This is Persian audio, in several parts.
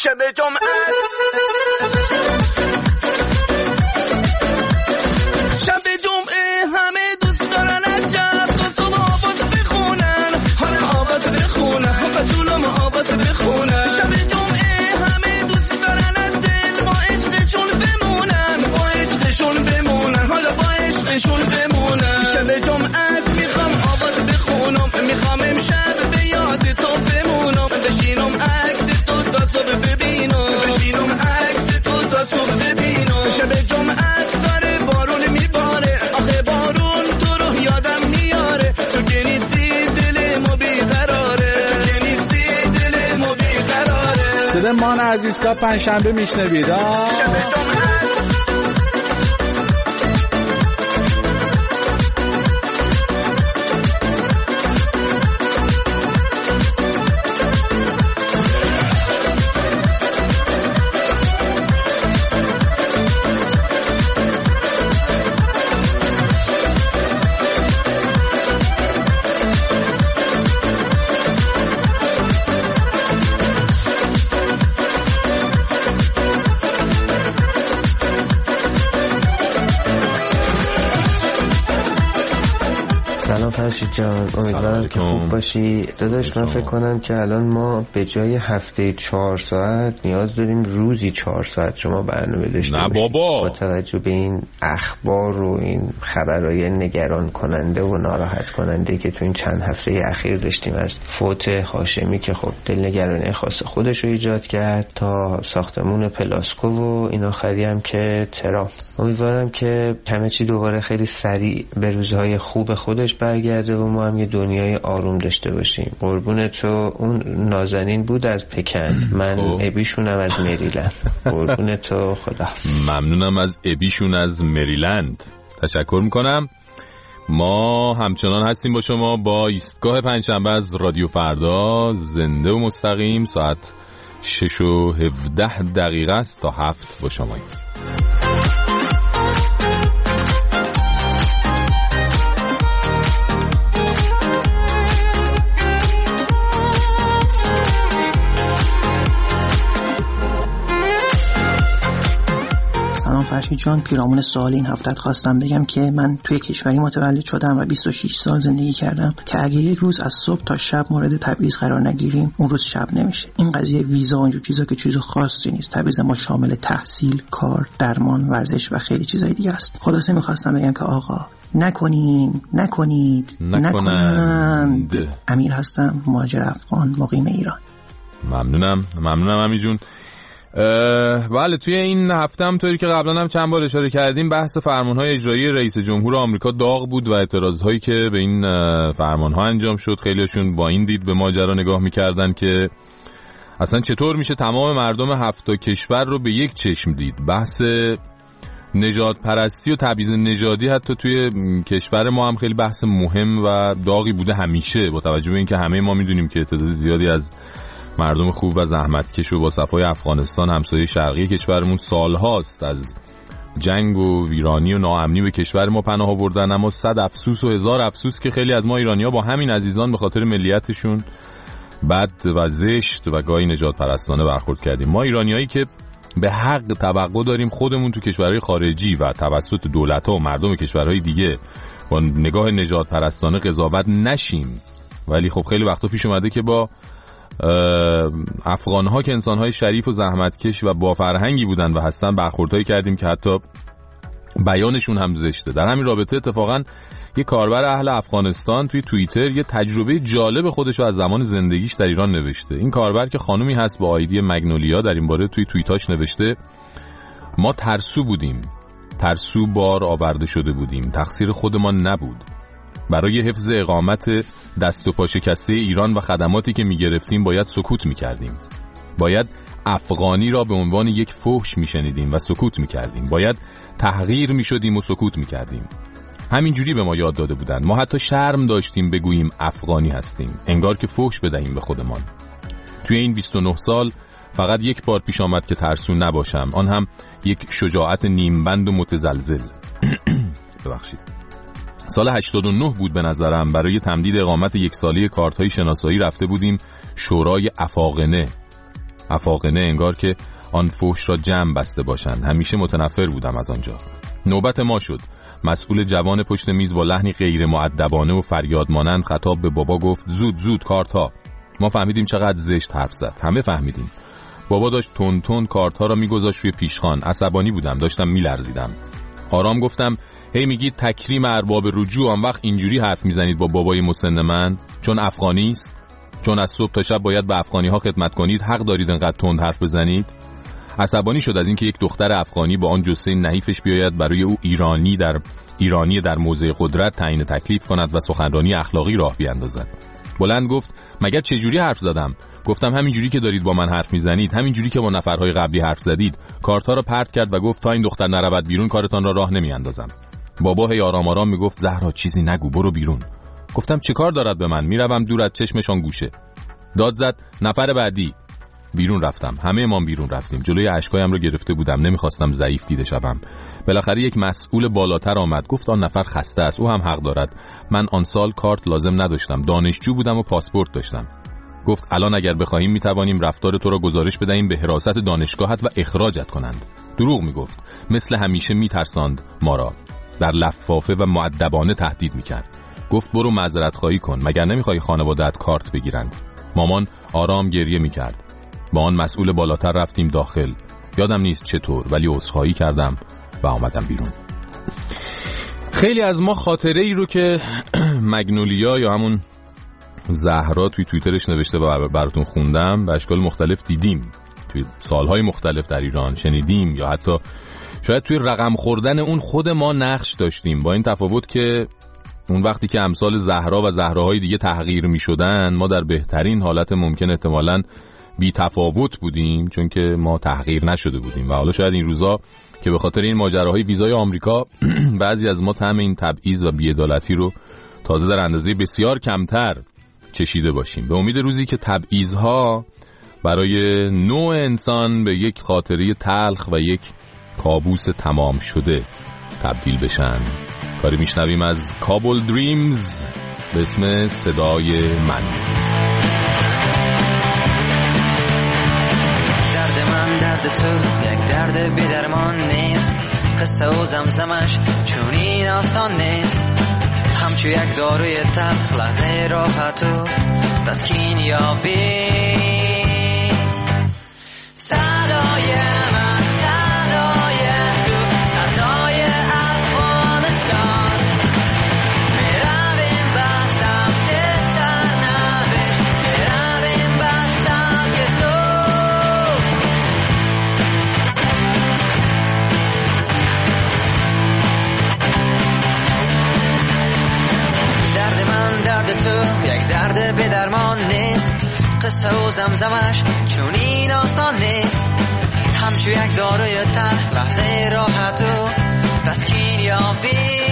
شب جمعه شب جمعه همه دوست دارن از شب تا صبح آواز بخونن، حالا آواز بخونن، بطولم آواز بخونن. شب جمعه همه دوست دارن از دل با عشقشون بمونن، با عشقشون بمونن، حالا با عشقشون بمونن. شب جمعه میخوام آواز بخونم، میخوام امشب به یاد تو بمونم، بشینم عکس تو تا صبح ببینم، بشینم عکس تو تا صبح ببینم. شب جمعه داره بارون میباره، آخه بارون تو رو یادم میاره، تو که نیستی دلمو بیقراره، تو که نیستی دلمو بیقراره. صدای مان عزیزکا پنجشنبه میشنوید. شب جمعه سلام فرشید جان، امیدوارم که خوب باشی. داداش من فکر کنم که الان ما به جای هفته 4 ساعت نیاز داریم روزی 4 ساعت شما برنامه داشته باشید. نه بابا، با توجه به این اخبار و این خبرهای نگران کننده و ناراحت کننده که تو این چند هفته اخیر داشتیم، از فوت هاشمی که خب دلنگرانی خاص خودش رو ایجاد کرد تا ساختمون پلاسکو و این آخری هم که ترامپ. امیدوارم که همه چی دوباره خیلی سریع به روزهای خوب خودش برگرده و ما هم یه دنیای آروم داشته باشیم. قربون تو. اون نازنین بود از پکن، من ابیشونم از مریلند. قربون تو، خدا. ممنونم از ابیشون از مریلند، تشکر میکنم. ما همچنان هستیم با شما با ایستگاه پنجشنبه از رادیو فردا، زنده و مستقیم. ساعت 6:17 است تا 7 با شماییم. فرشید جان، پیرامون سوال این هفتت خواستم بگم که من توی کشوری متولد شدم و 26 سال زندگی کردم که اگه یک روز از صبح تا شب مورد تبعیض قرار نگیریم اون روز شب نمیشه. این قضیه ویزا و اینجور چیزا که چیز خاصی نیست. تبعیض ما شامل تحصیل، کار، درمان، ورزش و خیلی چیزای دیگه است. خلاصه می‌خواستم بگم که آقا نکنید. امیر هستم، مهاجر افغان، مقیم ایران. ممنونم امیر جون. بله، توی این هفته هم طوری که قبلا هم چند بار اشاره کردیم بحث فرمان‌های اجرایی رئیس جمهور آمریکا داغ بود و اعتراض‌هایی که به این فرمان‌ها انجام شد، خیلیشون با این دید به ماجرا نگاه می‌کردن که اصلا چطور میشه تمام مردم 7 کشور رو به یک چشم دید. بحث نژاد پرستی و تبعیض نژادی حتی توی کشور ما هم خیلی بحث مهم و داغی بوده همیشه، با توجه به اینکه همه ما می‌دونیم که تعداد زیادی از مردم خوب و زحمتکش و با صفای افغانستان همسایه شرقی کشورمون سالهاست از جنگ و ویرانی و ناامنی به کشور ما پناه آوردن، اما 100 افسوس و 1000 افسوس که خیلی از ما ایرانی‌ها با همین عزیزان به خاطر ملیتشون بد و زشت و گاهی نجات پرستانه برخورد کردیم. ما ایرانیایی که به حق توقع داریم خودمون تو کشورهای خارجی و توسط دولت‌ها و مردم کشورهای دیگه با نگاه نجات پرستانه قضاوت نشیم، ولی خب خیلی وقتا پیش اومده که با افغان‌ها که انسان‌های شریف و زحمتکش و با فرهنگی بودن و هستن برخوردهایی کردیم که حتی بیانشون هم زشته. در همین رابطه اتفاقاً یه کاربر اهل افغانستان توی توییتر یه تجربه جالب خودش رو از زمان زندگیش در ایران نوشته. این کاربر که خانومی هست با آیدی مگنولیا در این باره توی توییتاش نوشته: ما ترسو بودیم، ترسو بار آورده شده بودیم، تقصیر خودمان نبود. برای حفظ اقامت دست و پا شکسته ایران و خدماتی که می‌گرفتیم باید سکوت می‌کردیم. باید افغانی را به عنوان یک فحش می‌شنیدیم و سکوت می‌کردیم. باید تحقیر می‌شدیم و سکوت می‌کردیم. همینجوری به ما یاد داده بودند. ما حتی شرم داشتیم بگوییم افغانی هستیم، انگار که فحش بدهیم به خودمان. توی این 29 سال فقط یک بار پیش آمد که ترسو نباشم، آن هم یک شجاعت نیمبند و متزلزل. ببخشید. سال 89 بود به نظرم. برای تمدید اقامت 1 ساله کارت‌های شناسایی رفته بودیم شورای افاقنه. افاقنه، انگار که آن فحش را جمع بسته باشند. همیشه متنفر بودم از آنجا. نوبت ما شد. مسئول جوان پشت میز با لحنی غیر مؤدبانه و فریاد مانند خطاب به بابا گفت زود زود کارت ها. ما فهمیدیم چقدر زشت حرف زد. همه فهمیدیم. بابا داشت تون تون کارت ها را میگذاشت روی پیشخوان. عصبانی بودم، داشتم میلرزیدم. آرام گفتم هی میگید تکریم ارباب رجوع، آن وقت اینجوری حرف میزنید با بابای مسن من؟ چون افغانی است؟ چون از صبح تا شب باید به افغانی ها خدمت کنید حق دارید انقدر تند حرف بزنید؟ عصبانی شد از اینکه یک دختر افغانی با آن جثه نحیفش بیاید برای او ایرانی در موضع قدرت تعیین تکلیف کند و سخنرانی اخلاقی راه بیاندازد. بلند گفت مگر چه جوری حرف زدم؟ گفتم همینجوری که دارید با من حرف میزنید، همینجوری که با نفرهای قبلی حرف زدید. کارت‌ها را پرت کرد و گفت تا این دختر نرود بیرون کارتان را راه نمیاندازم. بابا هی آرام آرام میگفت زهرا چیزی نگو، برو بیرون. گفتم چه کار دارد به من؟ میروم دور از چشمشان گوشه. داد زد نفر بعدی. بیرون رفتم. همه ما بیرون رفتیم. جلوی اشکایم رو گرفته بودم، نمیخواستم ضعیف دیده شوم. بالاخره یک مسئول بالاتر آمد، گفت آن نفر خسته است، او هم حق دارد. من آن سال کارت لازم نداشتم، دانشجو بودم و پاسپورت داشتم. گفت الان اگر بخواهیم میتوانیم رفتار تو را گزارش بدهیم به حراست دانشگاهت و اخراجت کنند. دروغ میگفت، مثل همیشه میترساند ما را. در لفافه و مؤدبانه تهدید میکرد. گفت برو معذرت خواهی کن، مگر نمیخوای خانواده‌ات کارت بگیرند؟ مامان آرام گریه میکرد. با آن مسئول بالاتر رفتیم داخل. یادم نیست چطور، ولی عذرخواهی کردم و آمدم بیرون. خیلی از ما خاطره ای رو که مگنولیا یا همون زهرا توی توییترش نوشته و براتون خوندم به اشکال مختلف دیدیم، توی سالهای مختلف در ایران شنیدیم، یا حتی شاید توی رقم خوردن اون خود ما نقش داشتیم، با این تفاوت که اون وقتی که امثال زهرا و زهراهای دیگه تحقیر می شدن، ما در بهترین حالت ممکن احتمالاً بی تفاوت بودیم، چون که ما تحقیر نشده بودیم. و حالا شاید این روزا که به خاطر این ماجراهای ویزای آمریکا بعضی از ما طعم این تبعیض و بی‌عدالتی رو تازه در اندازه بسیار کمتر چشیده باشیم. به امید روزی که تبعیض‌ها برای نوع انسان به یک خاطره تلخ و یک کابوس تمام شده تبدیل بشن. کاری میشنویم از کابل دریمز به اسم صدای من. درد تو یک درد بی‌درمان نیست، قصه و زمزمش چون این آسان نیست. همچو یک داروی تلخ لحظه راحت و تسکین یابی. صدای من صدای تو صدای افغانستان، میرویم به سمت سرنوشت، میرویم به سمت صبح. درد من درد تو یک درد به درمان نیست، قصه و زمزمش چون این آسان نیست. همچو یک داروی تلخ لحظه راحت و تسکین یابی.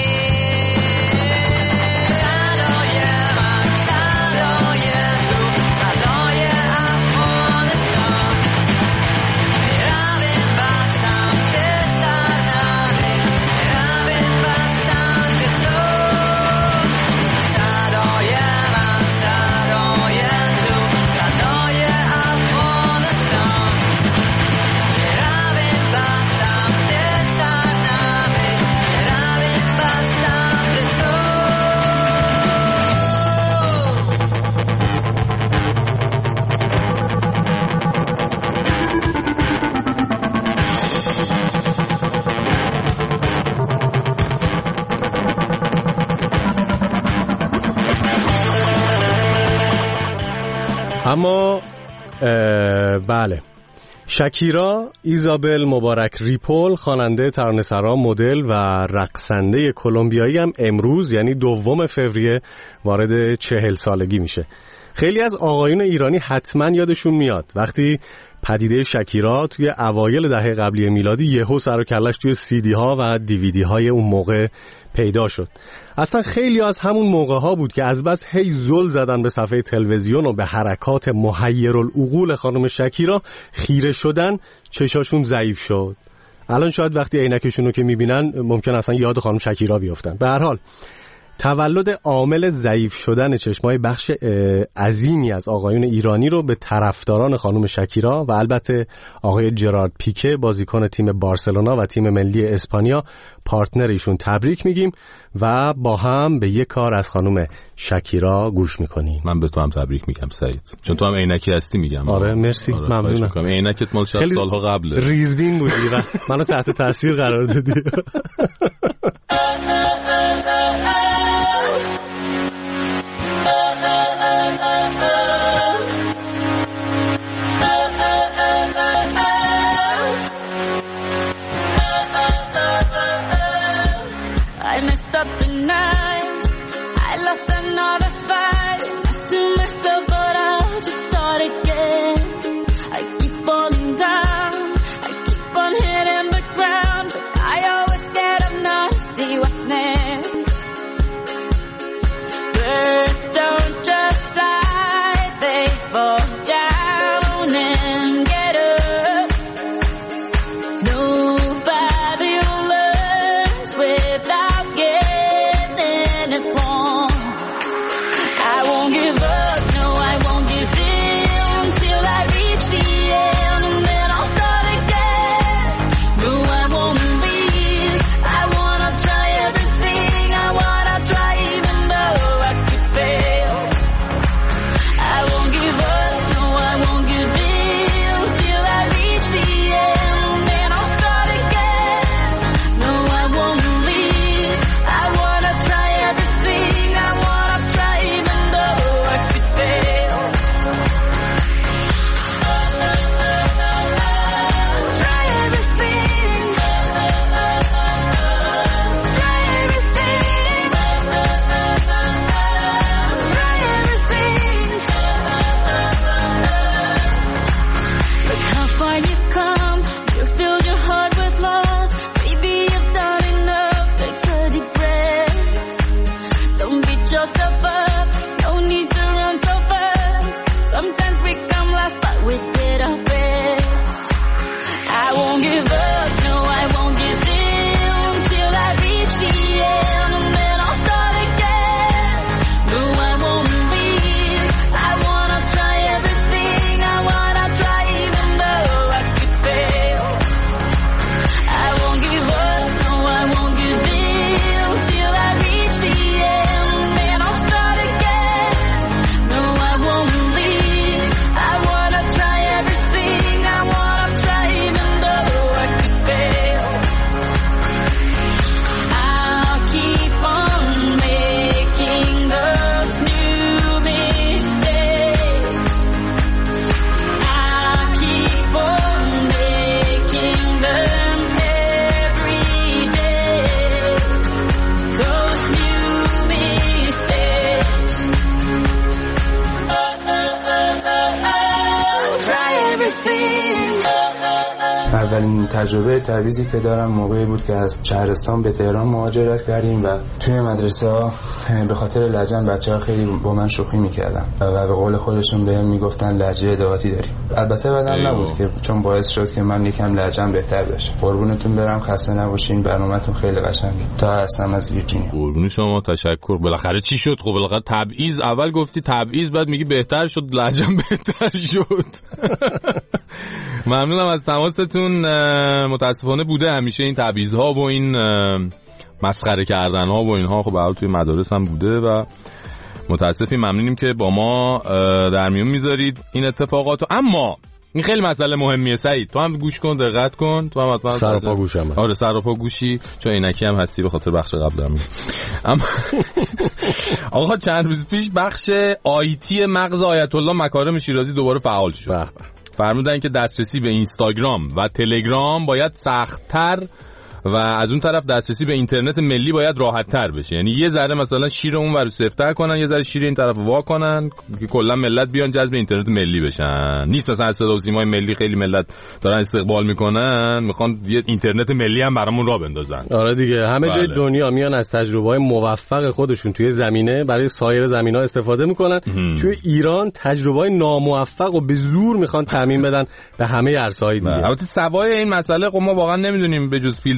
اما بله، شکیرا ایزابل مبارک ریپول، خواننده، ترانه‌سرا، مدل و رقصنده کلمبیایی هم امروز یعنی 2 فوریه وارد 40 سالگی میشه. خیلی از آقایون ایرانی حتما یادشون میاد وقتی پدیده شکیرا توی اوایل دهه قبلی میلادی یهو سر و کلش توی CD ها و DVD های اون موقع پیدا شد. اصلا خیلی از همون موقع ها بود که از بس هی زل زدن به صفحه تلویزیون و به حرکات محیرالعقول خانم شکیرا خیره شدن، چشاشون ضعیف شد. الان شاید وقتی عینکشون رو که میبینن ممکن اصلا یاد خانم شکیرا بیافتن. به هر حال تولد عامل ضعیف شدن چشمای بخش عظیمی از آقایون ایرانی رو به طرفداران خانم شکیرا و البته آقای جرارد پیکه بازیکن تیم بارسلونا و تیم ملی اسپانیا پارتنر ایشون تبریک میگیم و با هم به یک کار از خانم شکیرا گوش میکنیم. من به تو هم تبریک میگم سعید، چون تو هم عینکی هستی میگم. آره مرسی، ممنونم. عینکت مال 60 سالها قبله. ریزبین بودی و منو تحت تاثیر قرار دادی. I messed up tonight. I lost another fight. I to myself, but I'll just start again. I keep falling down. I keep on hitting the ground, but I always get up now to see what's next. Birds don't just fly, they fall down and get up. Nobody learns without getting it wrong. I won't give up, no I won't give in till I reach the end, and then I'll start again. No I won't leave, I wanna try everything, I wanna try even though I could fail. I won't give up, no I won't give in till I reach the end, and then I'll start again. No I won't leave, I wanna try everything, I wanna try even though I could fail. Try everything, try everything, try everything. Look how far you've come, you filled your heart with love. Maybe you've done enough, take a deep breath. Don't beat yourself up, no need to run so fast. Sometimes we come last, but we did our best. I won't give up, no I won't give in till I reach the end, and then I'll start again. No I won't leave, I wanna try everything, I wanna try even though I could fail. I won't give up, no I won't give in till I reach the end, and then I'll start again. No I won't leave, I wanna try everything, I wanna try even though I could fail. I'll keep on making those new mistakes. I'll keep on making them every day. Those new mistakes. Try everything. اولین تجربه تعویضی که دارم موقعی بود که از شهرستان به تهران مهاجرت کردیم و توی مدرسه ها به خاطر لهجه‌ام بچه‌ها خیلی با من شوخی می‌کردن و به قول خودشون بهم میگفتن لهجه ادارتی داری. البته بعدم نبود که چون باعث شد که من یکم لهجه‌ام بهتر بشه. قربونتون برم، خسته نباشین، برنامه‌تون خیلی قشنگه. تا هستم از ویرجینیا. قربون شما، تشکر. بالاخره چی شد؟ خب بالاخره تبعیض، اول گفتی تبعیض بعد میگی بهتر شد، لهجه‌ام بهتر شد. ممنونم از تماستون. متاسفانه بوده همیشه این تبعیض‌ها و این مسخره کردن‌ها و اینها، خب به حال توی مدارس هم بوده و متاسفیم. ممنونیم که با ما در میون میذارید این اتفاقاتو. اما این خیلی مسئله مهمیه سعید، تو هم گوش کن، دقت کن، تو هم حتما سر و پا گوشم. آره سر و پا گوشی، چون عینکی هم هستی به خاطر بخش قبلم. اما آقا چند روز پیش بخش آیتی مغز آیت الله مکارم شیرازی دوباره فعال شد. فرمودن که دسترسی به اینستاگرام و تلگرام باید سخت‌تر و از اون طرف دسترسی به اینترنت ملی باید راحت‌تر بشه. یعنی یه ذره مثلا شیر اون ور سفت‌تر کنن، یه ذره شیر این طرف وا کنن که کلا ملت بیان جذب اینترنت ملی بشن. نیست مثلا صدا و سیمای ملی خیلی ملت دارن استقبال میکنن، میخوان یه اینترنت ملی هم برامون راه بندازن. آره دیگه، همه جای دنیا میان از تجربه‌های موفق خودشون توی زمینه برای سایر زمینه‌ها استفاده میکنن. توی ایران تجربه‌های ناموفق و به زور میخوان تعمیم بدن به همه عرصه‌های دیگه. البته سوای این مسئله خب ما واقعا نمیدونیم به جز فیلتر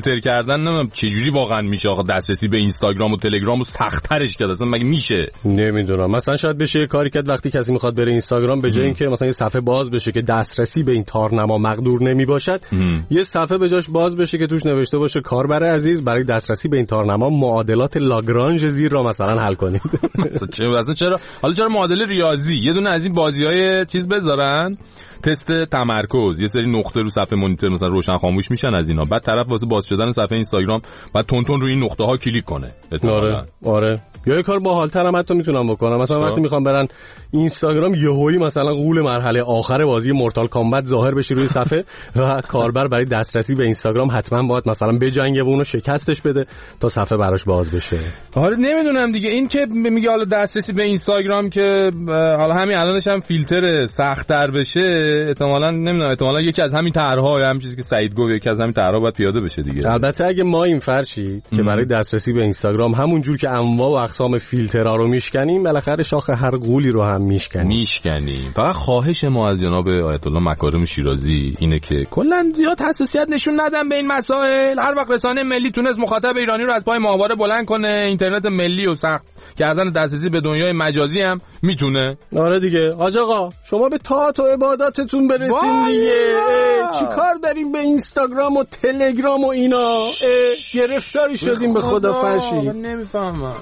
فیلتر کردن نمیدونم چه جوری واقعا میشه آقا دسترسی به اینستاگرام و تلگرام رو سخت‌ترش کرد، اصلا مگه میشه؟ نمیدونم، مثلا شاید بشه یه کاری کرد وقتی کسی میخواد بره اینستاگرام به جای اینکه مثلا یه صفحه باز بشه که دسترسی به این تارنما مقدور نمیباشد، یه صفحه به جاش باز بشه که توش نوشته باشه کاربر عزیز برای دسترسی به این تارنما معادلات لاگرانژ زیر را مثلا حل کنید. مثلا چرا معادله ریاضی یه دونه از این بازی‌های چیز بذارن، تست تمرکز، یه سری نقطه رو صفحه مانیتور مثلا روشن خاموش میشن از اینا، بعد طرف واسه باز شدن صفحه اینستاگرام بعد تون روی این نقطه ها کلیک کنه. آره یا یه کار باحال‌تر هم حتی میتونم بکنم، مثلا وقتی میخوام برن اینستاگرام یهویی مثلا غول مرحله آخر بازی مورتال کامبت ظاهر بشه روی صفحه و کاربر برای دسترسی به اینستاگرام حتما باید مثلا بجنگه و اونو شکستش بده تا صفحه براش باز بشه. آره نمیدونم دیگه، این که میگه حالا دسترسی به اینستاگرام که حالا همین الانش هم فیلتر سخت‌تر بشه، احتمالاً نمیدونم، احتمالاً یکی از همین طرح‌ها، همین چیزی که سعید گفت، یکی از همین طرح‌ها باید پیاده بشه دیگه. البته اگه ما این فرشید که برای دسترسی به اینستاگرام همون جور که انواع و اقسام فیلترها رو میشکنیم، بالاخره شاخ هر غولی رو هم میشکنیم. فقط خواهش ما از جناب آیت الله مکارم شیرازی اینه که کلاً زیاد حساسیت نشون ندن به این مسائل. هر وقت رسانه ملی تونست مخاطب ایرانی رو از پای ماهواره بلند کنه، اینترنت ملی و سخت کردن دسترسی به دنیای مجازی هم میتونه. آره دیگه حاج آقا، شما به طاعت و عباداتتون برسین دیگه. چی کار داریم به اینستاگرام و تلگرام و اینا؟ گرفتاری شدیم به خدا فرشی. نمیفهمم.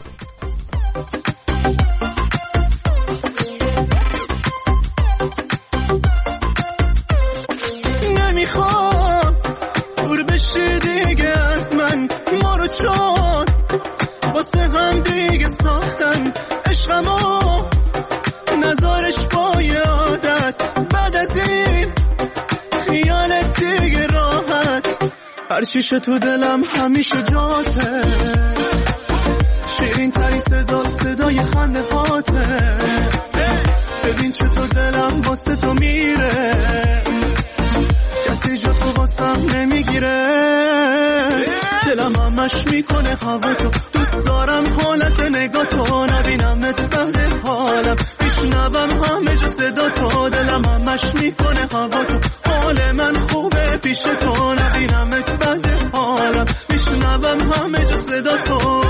نمیخوام دور بشی دیگه از من، ما رو چون واسه هم دیگه ساختن عشقمو، نظارش با یادت بعد از این خیالت دیگه راحت، هرچیشه تو دلم همیشه جاته، شیرین تری صدای خنده هاته، ببین چطور دلم واسه تو میره، کسی جا تو واسم نمیگیره، دلم همش میکنه هوا تو، دوست دارم حالت نگاه تو، نبینمت بعد حالم، میشنوم همه جا صدا تو، دلم همش میکنه هوا تو، حال من خوبه پیش تو، نبینمت بعد حالم، میشنوم همه جا صدا تو.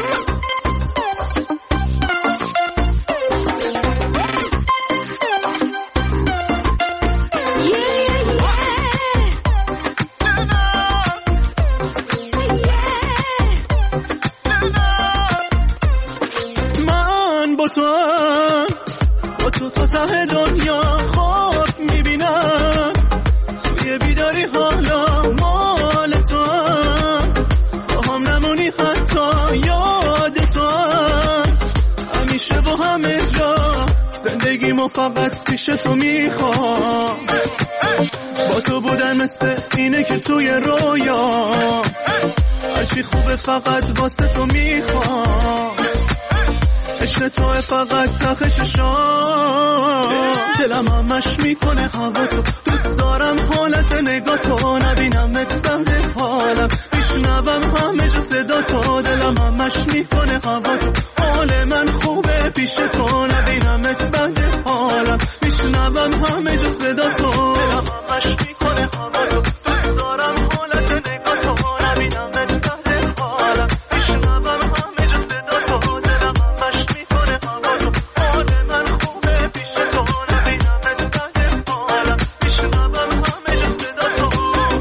با تو تا ته دنیا خواب میبینم، توی بیداری حالا مال تو هم، با هم نمونی حتی یاد تو هم، همیشه با همه جا زندگیمو فقط پیش تو میخوام، با تو بودن مثل اینه که توی رویا، هرچی خوبه فقط واسه تو میخوام، عشق توه فقط ته چشام، دلم همش میکنه هوا تو، دوست دارم حالت نگاه تو، نبینمت بعد حالم، میشنوم همه جا صدا تو، دلم همش میکنه هوا تو، حال من خوبه پیش تو، نبینمت بعد حالم، میشنوم همه جا صدا تو، دلم همش میکنه هوا تو، دوست دارم حالت نگاه تو، نبینمت بعد حالم، میشنوم همه جا صدا تو، دلم همش میکنه هوا تو، حال من خوبه پیش تو، نبینمت بعد حالم، میشنوم همه جا صدا تو.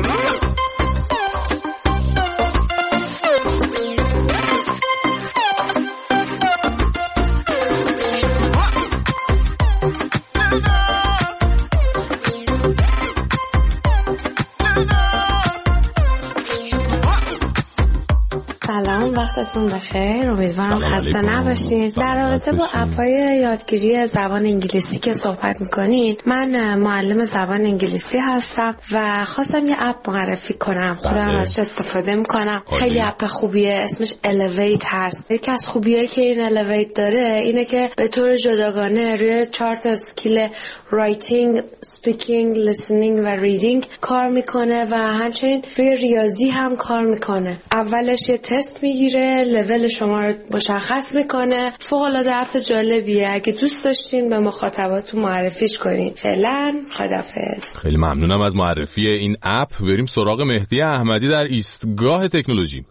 سلام، وقتتون بخیر، امیدوارم خسته نباشین. در رابطه با اپ‌های یادگیری زبان انگلیسی که صحبت میکنین، من معلم زبان انگلیسی هستم و خواستم یه اپ معرفی کنم. خودم ازش استفاده میکنم، خیلی اپ خوبیه، اسمش Elevate هست. یکی از خوبیایی که این Elevate داره اینه که به طور جداگانه روی 4 تا اسکیل رایتینگ، سپیکینگ، لیسنینگ و ریدینگ کار میکنه و همچنین روی ریاضی هم کار میکنه. اولش یه تست میگیره میگیره، لول شما رو مشخص میکنه. فوق‌العاده حرف جالبیه، اگه دوست داشتین به مخاطباتون معرفیش کنین. فعلا خداحافظ. خیلی ممنونم از معرفی این اپ. بریم سراغ مهدی احمدی در ایستگاه تکنولوژی.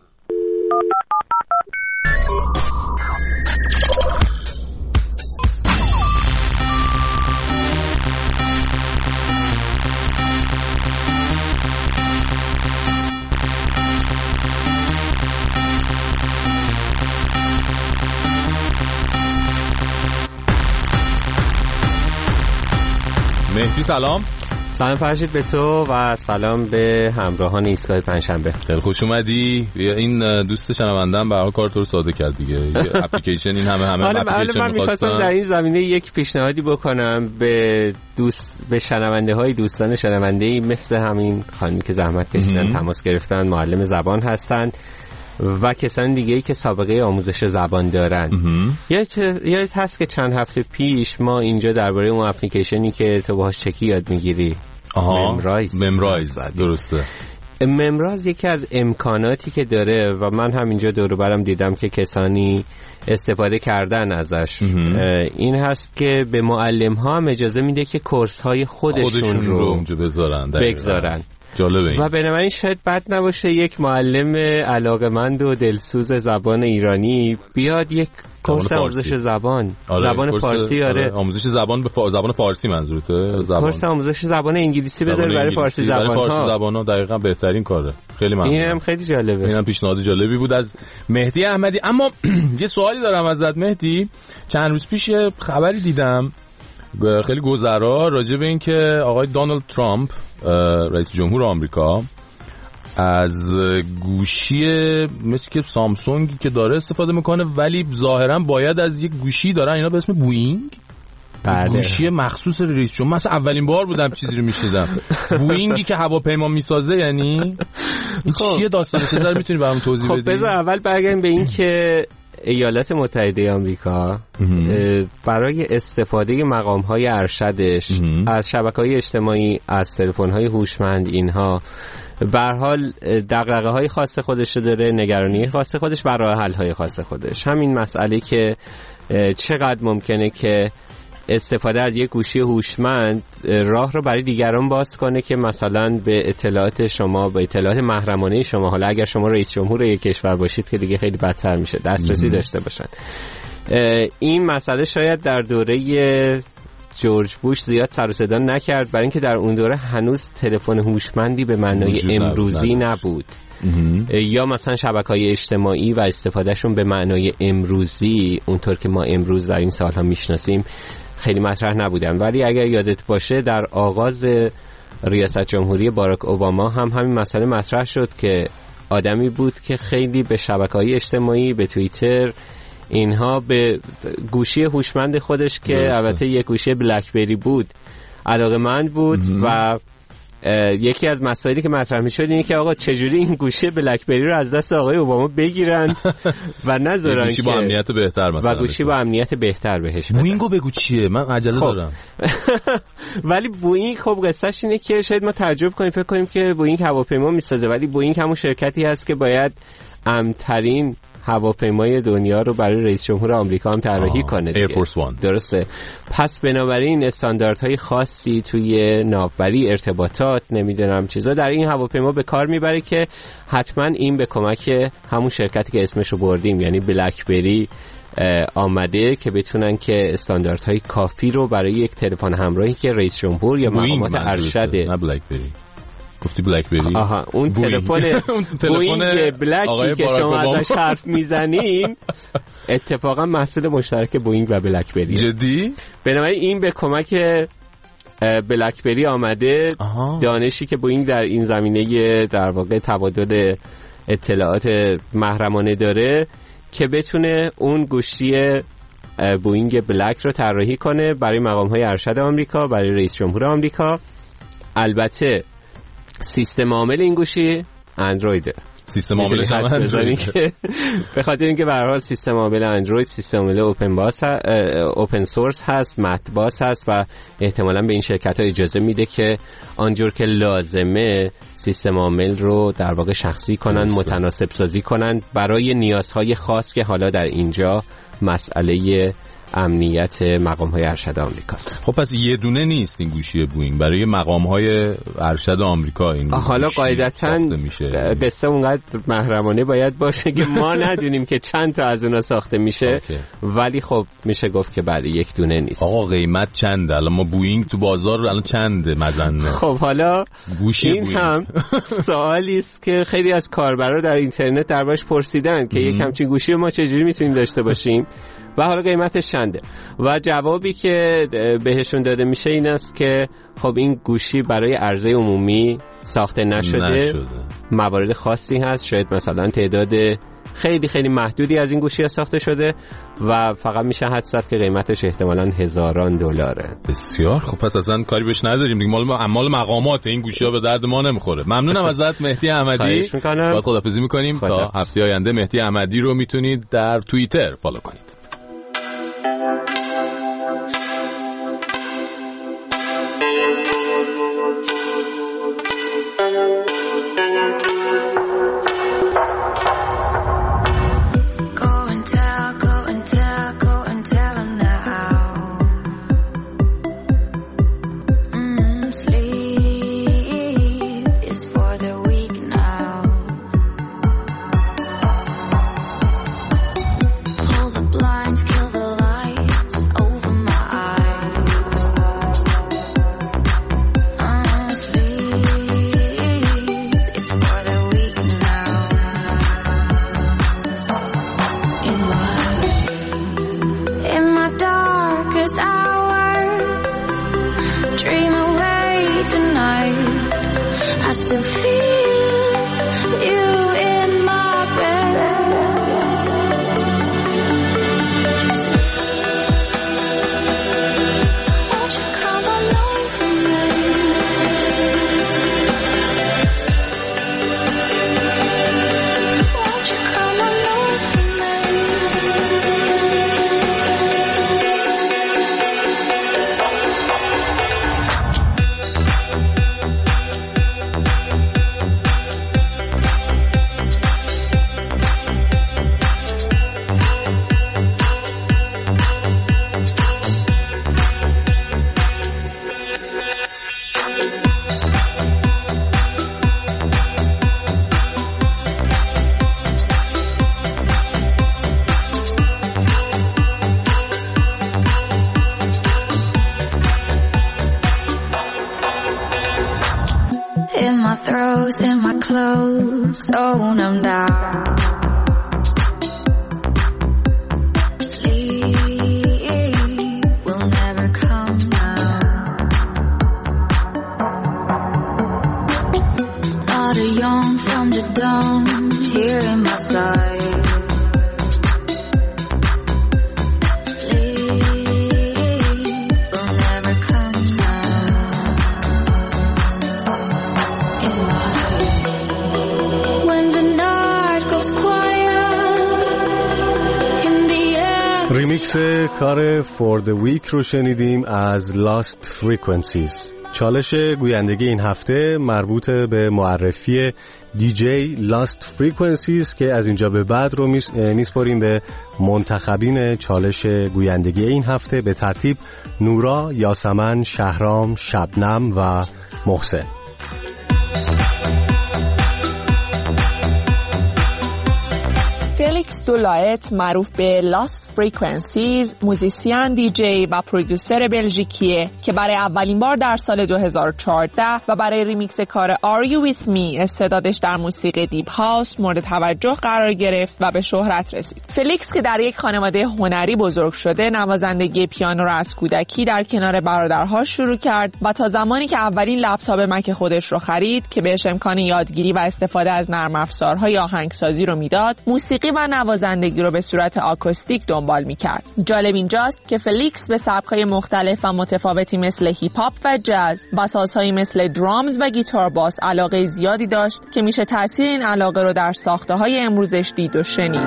مهدی سلام. سلام فرشید به تو و سلام به همراهان ایستگاه پنجشنبه. خیلی خوش اومدی. این دوست شنونده‌ام به هر کار تو رو ساده کرد دیگه. اپلیکیشن این همه اپلیکیشن من می‌خواستم در این زمینه یک پیشنهادی بکنم به شنونده‌های دوستان شنونده‌ای مثل همین خانمی که زحمت کشیدن تماس گرفتن، معلم زبان هستند و کسان دیگه‌ای که سابقه آموزش زبان دارن. یادت هست که چند هفته پیش ما اینجا درباره اون اپلیکیشنی که تو باهاش چکی یاد میگیری، ممرایز درسته. ممرایز یکی از امکاناتی که داره و من هم اینجا دور و برم دیدم که کسانی استفاده کردن ازش، این هست که به معلم ها هم اجازه میده که کورس های خودشون رو اونجا بگذارن. جالبه این. و بنابراین شاید بد نباشه یک معلم علاقمند و دلسوز زبان ایرانی بیاد یک کورس آموزش زبان زبان فارسی آموزش زبان به زبان فارسی منظورته؟ کورس آموزش زبان انگلیسی بذاری برای فارسی زبان‌ها دقیقاً بهترین کاره. خیلی ممنون. اینم خیلی جالبه. اینم پیشنهاد جالبی بود از مهدی احمدی. اما یه سوالی دارم ازت مهدی. چند روز پیش خبری دیدم خیلی گذرا راجع به این که آقای دونالد ترامپ رئیس جمهور آمریکا از گوشی مثل که سامسونگی که داره استفاده میکنه، ولی ظاهرا باید از یک گوشی دارن اینا به اسم بوئینگ. بله. گوشی مخصوص رئیس جمهور. مثلا اولین بار بودم چیزی رو میشنیدم. بوئینگی که هواپیما میسازه، یعنی این چیه داستانش؟ چه میتونی برام توضیح بدی؟ خب بذار اول برگردیم به این که ایالات متحده آمریکا برای استفاده مقام‌های ارشدش از شبکه‌های اجتماعی، از تلفن‌های هوشمند، اینها به هر حال دغدغه‌های خاص خودش داره، نگرانی خاص خودش و راه حل‌های خاص خودش. همین مسئله که چقدر ممکنه که استفاده از یک گوشی هوشمند راه رو برای دیگران باز کنه که مثلا به اطلاعات شما، به اطلاعات محرمانه شما، حالا اگر شما رئیس جمهور یک کشور باشید که دیگه خیلی بدتر میشه، دسترسی داشته باشن. این مسئله شاید در دوره جورج بوش زیاد سر و صدا نکرد، برای اینکه در اون دوره هنوز تلفن هوشمندی به معنای امروزی نبود. یا مثلا شبکه‌های اجتماعی و استفادهشون به معنای امروزی اونطور که ما امروز در این سال‌ها میشناسیم خیلی مطرح نبودن. ولی اگر یادت باشه در آغاز ریاست جمهوری باراک اوباما هم همین مسئله مطرح شد که آدمی بود که خیلی به شبکه‌های اجتماعی، به توییتر، اینها به گوشی هوشمند خودش که البته یک گوشی بلکبری بود علاقه‌مند بود و یکی از مسائلی که مطرح می‌شد اینه که آقا چجوری این گوشی بلکبری رو از دست آقای اوباما بگیرن و نذارن گوشی با امنیت بهتر مثلا و گوشی با امنیت بهتر بهش بدن. بوئینگو بگو چیه؟ من عجله دارم. ولی بوئینگ خب قصهش اینه که شاید ما تعجب کنیم فکر کنیم که بوئینگ هواپیما میسازه، ولی بوئینگ همون شرکتی هست که باید امن‌ترین هواپیمای دنیا رو برای رئیس جمهور آمریکا هم طراحی کنه دیگه. ایرفورس وان. درسته. پس بنابراین استانداردهای خاصی توی ناوبری، ارتباطات، نمیدونم چیزا در این هواپیما به کار میبره که حتما این به کمک همون شرکتی که اسمشو بردیم یعنی بلکبری آمده که بتونن که استانداردهای کافی رو برای یک تلفن همراهی که رئیس جمهور یا مقامات ارشد نه بلکبری گفتی بلکبری. آها اون تلفن بوئینگ بلکی که شما ازش حرف میزنین اتفاقا محصول مشترک بوئینگ و بلکبری. جدی؟ بنابراین این به کمک بلکبری آمده. دانشی که بوئینگ در این زمینه در واقع تبادل اطلاعات محرمانه داره که بتونه اون گوشی بوئینگ بلک رو طراحی کنه برای مقام‌های ارشد آمریکا، برای رئیس جمهور آمریکا. البته سیستم عامل این گوشی اندرویده. سیستم عامل به خاطر اینکه به هر حال سیستم عامل اندروید سیستم عامل اوپن سورس هست، مت باس هست و احتمالاً به این شرکت‌ها اجازه میده که آنجور که لازمه سیستم عامل رو در واقع شخصی کنن، متناسب سازی کنن برای نیازهای خاص که حالا در اینجا مسئله امنیت مقام‌های ارشد آمریکاست. خب پس یه دونه نیست این گوشی بوینگ برای مقام‌های ارشد آمریکا. این حالا قاعدتاً قصه اونقدر محرمانه باید باشه که ما ندونیم که چند تا از اونها ساخته میشه ولی خب میشه گفت که بله یک دونه نیست. آقا قیمت چنده؟ الان ما بوینگ تو بازار الان چنده مزنه؟ خب حالا گوشی این بوینگ هم سوالی است که خیلی از کاربرا در اینترنت دربارش پرسیدن که یک همچین گوشی ما چجوری میتونیم داشته باشیم و حالا قیمتش چنده و جوابی که بهشون داده میشه این است که خب این گوشی برای عرضه عمومی ساخته نشده. موارد خاصی هست، شاید مثلا تعداد خیلی خیلی محدودی از این گوشی ساخته شده و فقط میشه حدس زد که قیمتش احتمالاً هزاران دلاره. بسیار خب پس اصلا کاری بهش نداریم دیگه، مال مقامات این گوشی‌ها به درد ما نمیخوره. ممنونم ازت مهدی احمدی. با خداحافظی می‌کنیم تا هفته آینده. مهدی احمدی رو میتونید در توییتر فالو کنید. In my clothes, sewn them down. Sleep will never come now. Not a yawn from the dawn here in my sight. ریمیکس کار For the Week رو شنیدیم از Lost Frequencies. چالش گویندگی این هفته مربوط به معرفی دیجی Lost Frequencies که از اینجا به بعد رو میسپاریم به منتخبین چالش گویندگی این هفته به ترتیب نورا، یاسمن، شهرام، شبنم و محسن. فلیکس دولایت معروف به Lost Frequencies موزیسین، دیجی و پرودوسر بلژیکیه که برای اولین بار در سال 2014 و برای ریمیکس کار Are You With Me استعدادش در موسیقی دیپ هاوس مورد توجه قرار گرفت و به شهرت رسید. فلیکس که در یک خانواده هنری بزرگ شده، نوازندگی پیانو را از کودکی در کنار برادرها شروع کرد و تا زمانی که اولین لپتاپ مک خودش رو خرید که بهش امکان یادگیری و استفاده از نرم افزارهای آهنگسازی رو میداد، موسیقی و نوازندگی رو به صورت آکوستیک دنبال می‌کرد. جالب اینجاست که فلیکس به سبک‌های مختلف و متفاوتی مثل هیپ هاپ و جاز و سازهایی مثل درامز و گیتار باس علاقه زیادی داشت که میشه تاثیر این علاقه رو در ساخته‌های امروزش دید و شنید.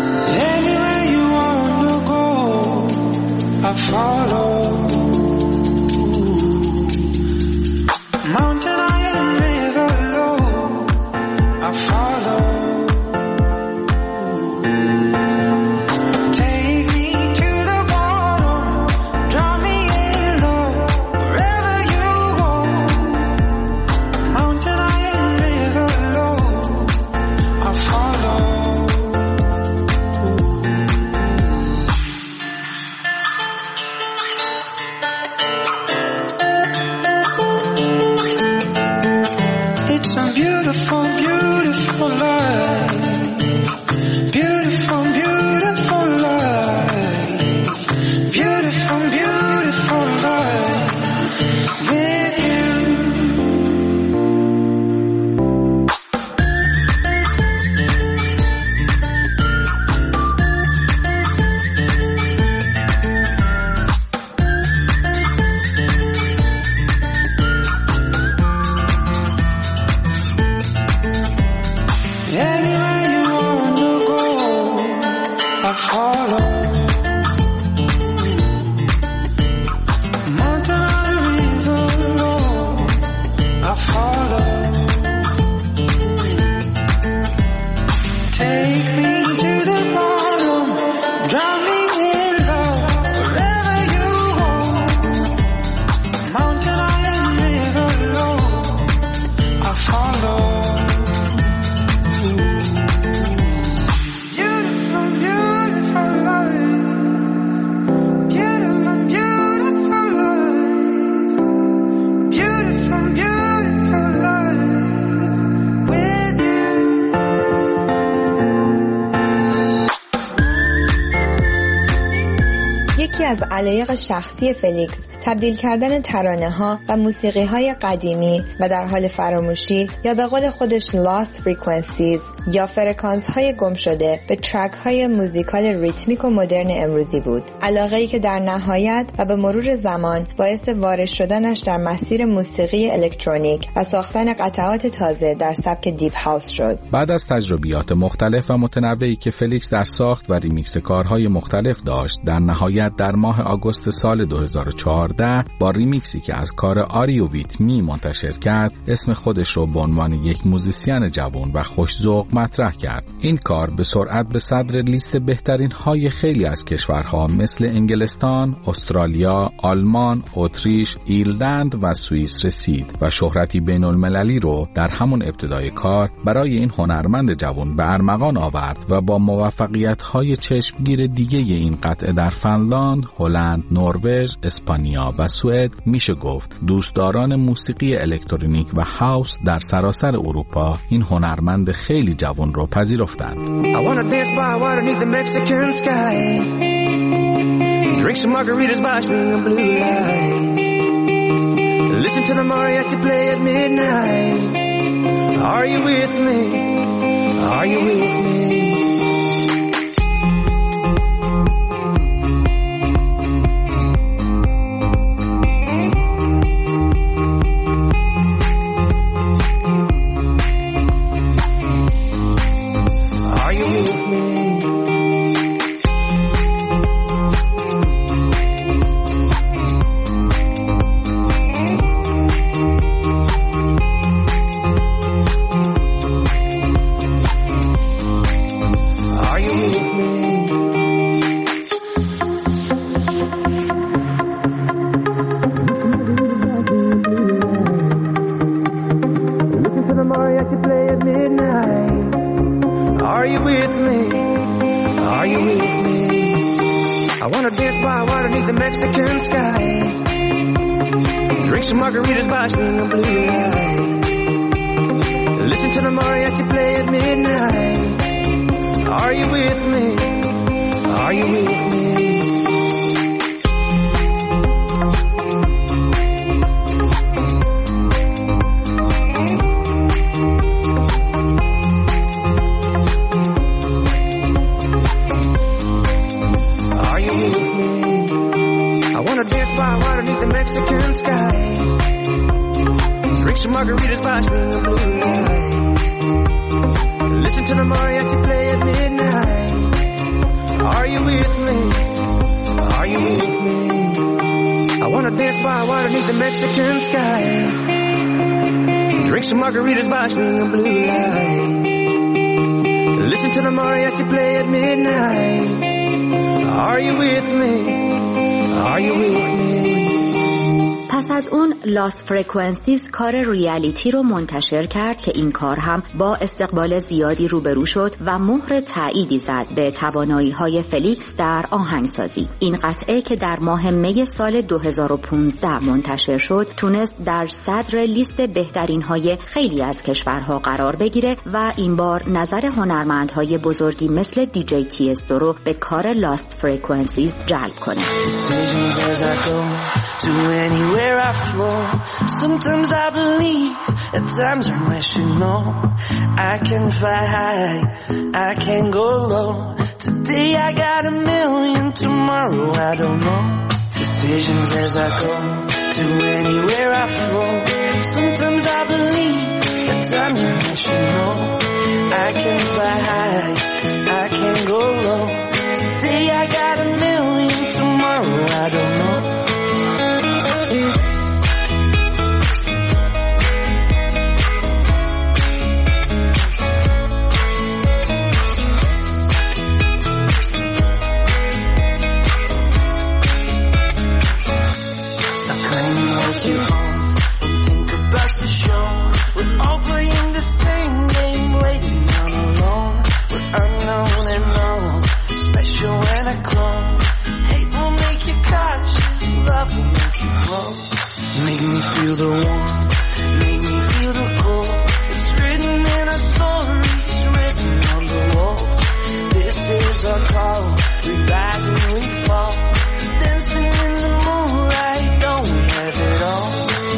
از علایق شخصی فلیکس تبدیل کردن ترانه‌ها و موسیقی‌های قدیمی و در حال فراموشی یا به قول خودش lost frequencies یا فرکانس‌های گم شده به ترک‌های موزیکال ریتمیک و مدرن امروزی بود. علاقه‌ای که در نهایت و به مرور زمان باعث وارد شدنش در مسیر موسیقی الکترونیک و ساختن قطعات تازه در سبک دیپ هاوس شد. بعد از تجربیات مختلف و متنوعی که فلیکس در ساخت و ریمیکس کارهای مختلف داشت، در نهایت در ماه آگوست سال 2014 با ریمیکسی که از کار آریو ویت می منتشر کرد، اسم خودش رو به عنوان یک موزیسین جوان و خوش‌ذوق مطرح کرد. این کار به سرعت به صدر لیست بهترین های خیلی از کشورها مثل انگلستان، استرالیا، آلمان، اتریش، ایرلند و سوئیس رسید و شهرتی بین‌المللی رو در همون ابتدای کار برای این هنرمند جوان به ارمغان آورد و با موفقیت‌های چشمگیر دیگه این قطعه در فنلاند، هلند، نروژ، اسپانیا و سوئد میشه گفت دوستداران موسیقی الکترونیک و هاوس در سراسر اروپا این هنرمند خیلی جوان رو پذیرفتند. I wanna dance by water beneath the Mexican sky. Drink some margaritas by swinging blue lights. Listen to the mariachi play at midnight. Are you with me? Are you with me? margaritas by string of blue lights. Listen to the mariachi play at midnight. Are you with me? Are you with me? I wanna dance by water beneath the Mexican sky. Drink some margaritas by string of blue lights. Listen to the mariachi play at midnight. Are you with me? Are you with me? پس از اون لاست فرکانسیز کار ریالیتی رو منتشر کرد که این کار هم با استقبال زیادی روبرو شد و مهر تأییدی زد به توانایی‌های فلیکس در آهنگسازی. این قطعه که در ماه می سال 2015 منتشر شد تونست در صدر لیست بهترین‌های خیلی از کشورها قرار بگیره و این بار نظر هنرمندهای بزرگی مثل دیجی تیستو رو به کار لاست فرکانسیز جلب کنه. To anywhere I flow. Sometimes I believe, at times I'm rational. I can fly high, I can go low. Today I got a million, tomorrow I don't know. Decisions as I go, to anywhere I flow. Sometimes I believe, at times I'm rational. I can fly high, I can go low. Today I got a million, tomorrow I don't know. Make me feel the warmth, make me feel the cold. It's written in our stories, written on the wall. This is our call, we rise and we fall. Dancing in the moonlight, don't we have it all?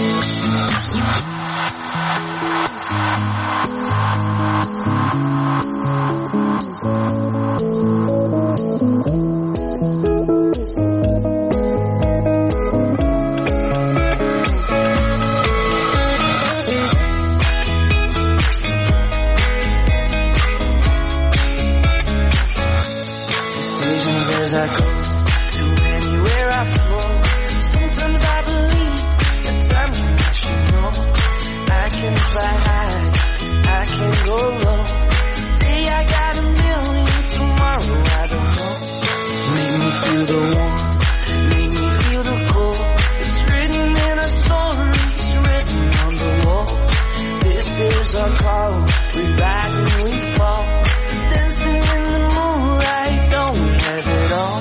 As I go to anywhere I flow. Sometimes I believe, at times I'm rational. I can fly high, I can go low. Today I got a million, tomorrow I don't know. Make me feel the warmth, make me feel the cold. It's written in our stories, written on the wall. This is our call, we rise and we fall. Dancing in the moonlight, don't we have it all?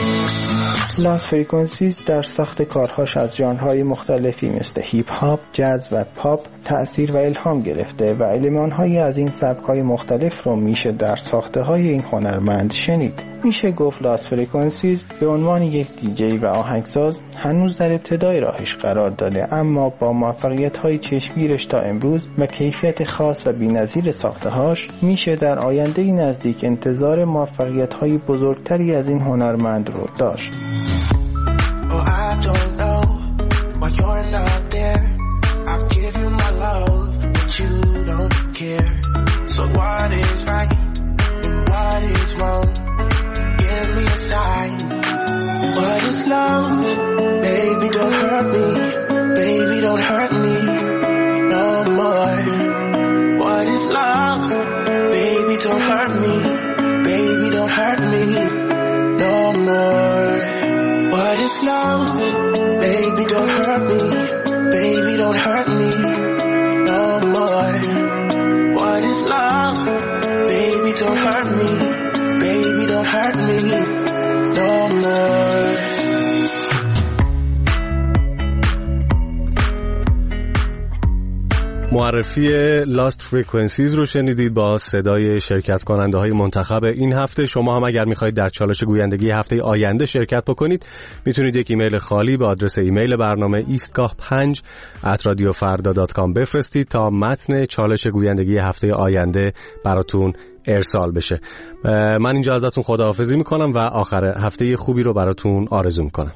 لاست فرکانسیز در ساخت کارهاش از ژانرهای مختلفی مثل هیپ هاپ، جاز و پاپ تأثیر و الهام گرفته و المان‌هایی از این سبک‌های مختلف رو میشه در ساخته‌های این هنرمند شنید. میشه گفت لاست فرکانسیز به عنوان یک دیجی و آهنگساز هنوز در ابتدای راهش قرار داره، اما با موفقیت‌های چشمگیرش تا امروز و کیفیت خاص و بی‌نظیر ساخته‌هاش میشه در آینده نزدیک انتظار موفقیت‌های بزرگتری از این هنرمند رو داشت. Oh, I don't know why you're not there. I'll give you my love, but you don't care. So what is right and what is wrong? Give me a sign. What is love? Baby, don't hurt me. Baby, don't hurt me no more. What is love? Baby, don't hurt me. Baby, don't hurt me no more. What is love? Baby, don't hurt me. Baby, don't hurt me no more. What is love? Baby, don't hurt me. Baby, don't hurt me no more. معرفی لاست فرکانسیز رو شنیدید با صدای شرکت کننده های منتخب این هفته. شما هم اگر میخواید در چالش گویندگی هفته آینده شرکت بکنید میتونید یک ایمیل خالی به آدرس ایمیل برنامه eastgah5@radiofarda.com بفرستید تا متن چالش گویندگی هفته آینده براتون ارسال بشه. من اینجا ازتون خداحافظی میکنم و آخر هفته خوبی رو براتون آرزو میکنم.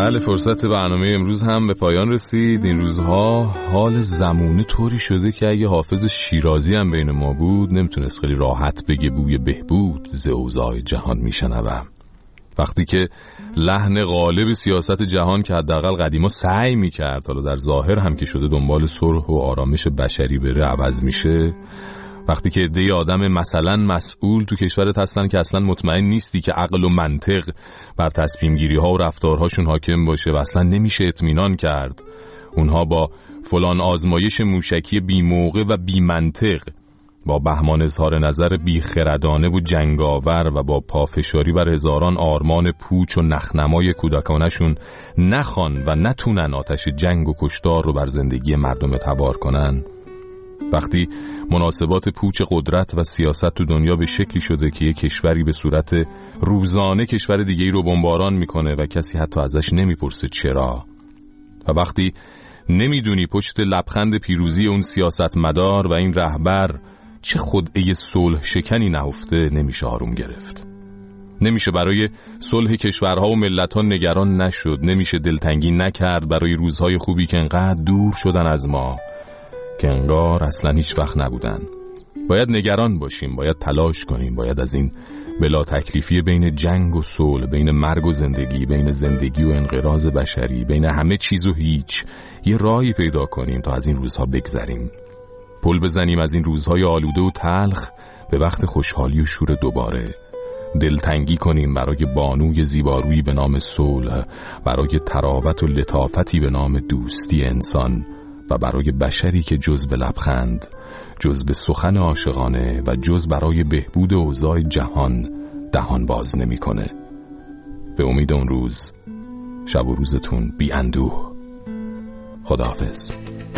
بله، فرصت برنامه امروز هم به پایان رسید. این روزها حال زمونه طوری شده که اگه حافظ شیرازی هم بین ما بود نمیتونست خیلی راحت بگه بوی بهبود ز اوضاع جهان میشنوم. وقتی که لحن غالب سیاست جهان که حداقل قدیما سعی میکرد حالا در ظاهر هم که شده دنبال صلح و آرامش بشری بره عوض میشه، وقتی که عده آدم مثلا مسئول تو کشورت هستن که اصلا مطمئن نیستی که عقل و منطق بر تصمیم گیری ها و رفتارهاشون حاکم باشه و اصلا نمیشه اطمینان کرد، اونها با فلان آزمایش موشکی بی موقع و بی منطق، با بهمان اظهار نظر بی خردانه و جنگاور و با پافشاری بر هزاران آرمان پوچ و نخنمای کودکانشون نخوان و نتونن آتش جنگ و کشتار رو بر زندگی مردم تبار کنن، وقتی مناسبات پوچ قدرت و سیاست تو دنیا به شکلی شده که یک کشوری به صورت روزانه کشور دیگه‌ای رو بمباران میکنه و کسی حتی ازش نمیپرسه چرا، و وقتی نمیدونی پشت لبخند پیروزی اون سیاستمدار و این رهبر چه خدعه صلح شکنی نهفته، نمیشه آروم گرفت. نمیشه برای صلح کشورها و ملت‌ها نگران نشد، نمیشه دلتنگی نکرد برای روزهای خوبی که انقدر دور شدن از ما، که انگار اصلا هیچ وقت نبودن. باید نگران باشیم، باید تلاش کنیم، باید از این بلا تکلیفی بین جنگ و صلح، بین مرگ و زندگی، بین زندگی و انقراض بشری، بین همه چیز و هیچ، یه راهی پیدا کنیم تا از این روزها بگذریم. پل بزنیم از این روزهای آلوده و تلخ به وقت خوشحالی و شور دوباره. دلتنگی کنیم برای بانوی زیبارویی به نام صلح، برای تراوت و لطافتی به نام دوستی انسان و برای بشری که جز به لبخند، جز به سخن عاشقانه و جز برای بهبود اوضاع جهان دهان باز نمی‌کنه. به امید اون روز، شب و روزتون بی اندوه. خداحافظ.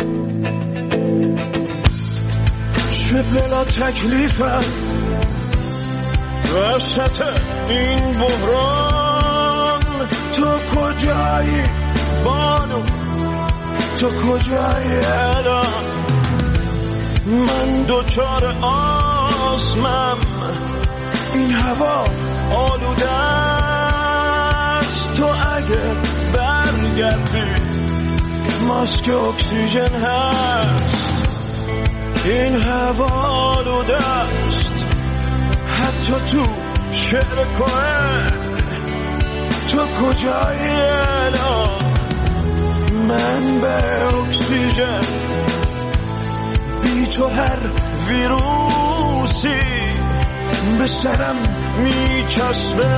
چه بلا تکلیفم وسط این بحران، تو کجایی بانو، تو کجایی الان؟ من دوچار آسمم، این هوا آلوده است، تو اگه برگردی ماسک اکسیژن هست، این هوا آلوده است، حتی تو شعر کوهن، تو کجایی الان؟ من به اکسیژن بی تو هر ویروسی به سرم میچسبه،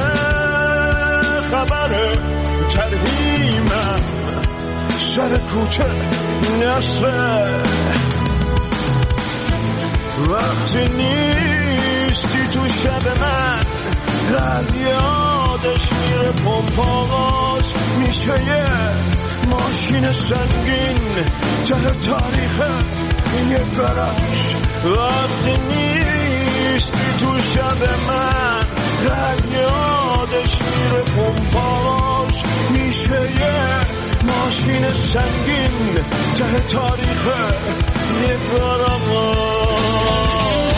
خبر ترهیمم سر کوچه نصفه، وقتی نیستی تو شب من رد یادش میره پمپاغاز، میشه یه ماشین سنگین ته تاریخ یه گاراژ، وقتی نیستی تو شب من رد یادش میره پمپاغاز، میشه یه ماشین سنگین ته تاریخ یه گاراژ.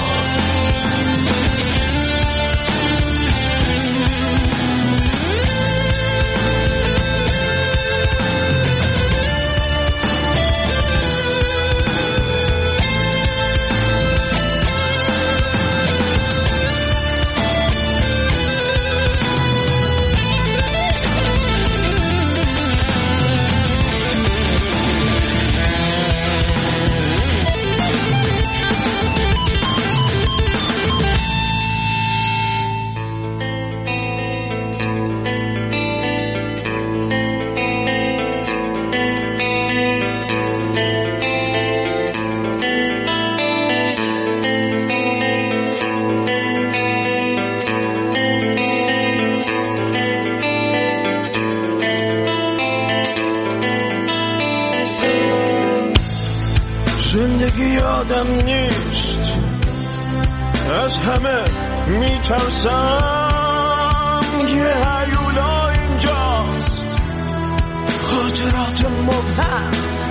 زندگی یادم نیست، از همه میترسم، یه هیولا اینجاست، خاطرات مبهم،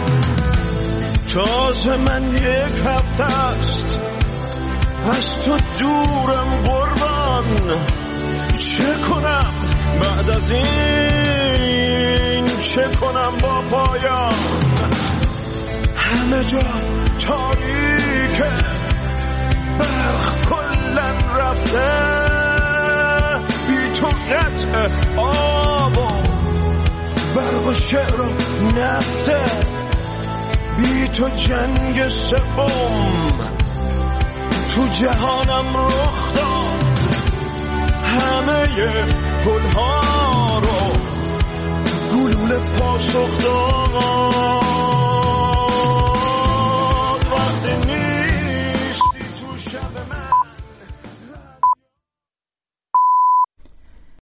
تازه من یک هفته است از تو دورم قربان، چه کنم بعد از این چه کنم با پایان همه جا تاریکه برق کلن رفته بی تو قطع آب و برق و شعر و نفته بی تو جنگ سوم تو جهانم رخ داد همه گلها رو گلوله پاسخ داد